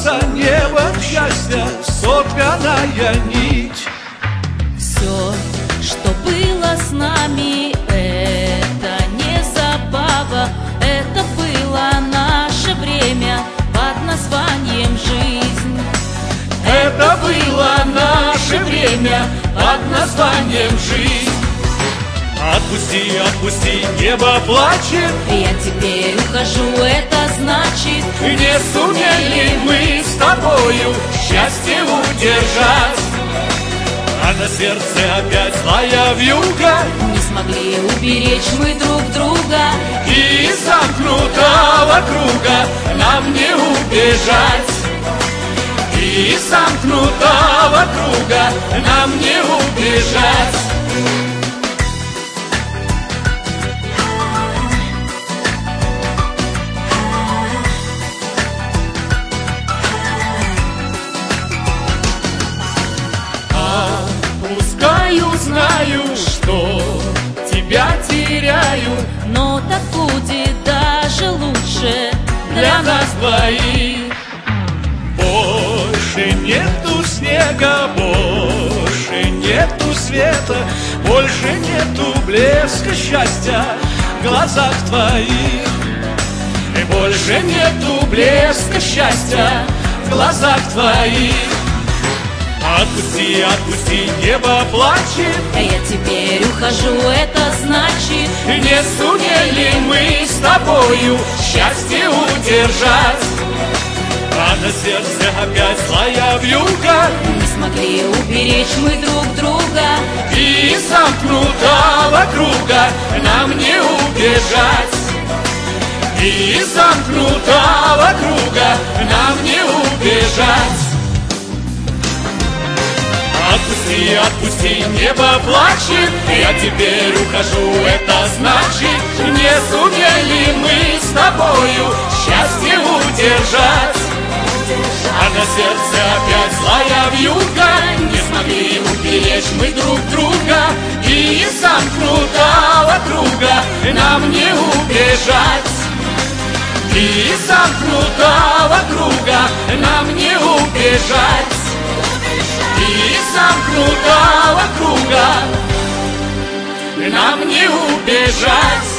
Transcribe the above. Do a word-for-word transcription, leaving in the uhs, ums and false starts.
солнца, небо, счастья, сотворная нить. Все, что было с нами, это не забава, это было наше время под названием жизнь. Это было наше время под названием жизнь. Отпусти, отпусти, небо плачет. Я теперь ухожу, это значит, Не сумели мы с тобою счастье удержать, а на сердце опять злая вьюга. не смогли уберечь мы друг друга. И из замкнутого круга нам не убежать. И из замкнутого круга нам не убежать. Пускаю, знаю, что тебя теряю, Но так будет даже лучше для нас двоих. Больше нету снега, больше нету света, больше нету блеска счастья в глазах твоих. И больше нету блеска счастья в глазах твоих. Отпусти, отпусти, небо плачет. Я теперь ухожу, это значит, Не сумели мы с тобою счастье удержать, а на сердце опять злая вьюга. не смогли уберечь мы друг друга. И из замкнутого круга нам не убежать. И из замкнутого круга нам не убежать. Отпусти, отпусти, небо плачет. Я теперь ухожу, это значит, не сумели мы с тобою счастье удержать, а на сердце опять злая вьюга. Не смогли уберечь мы друг друга. И из замкнутого круга нам не убежать. И из замкнутого круга нам не убежать. И из замкнутого круга нам не убежать.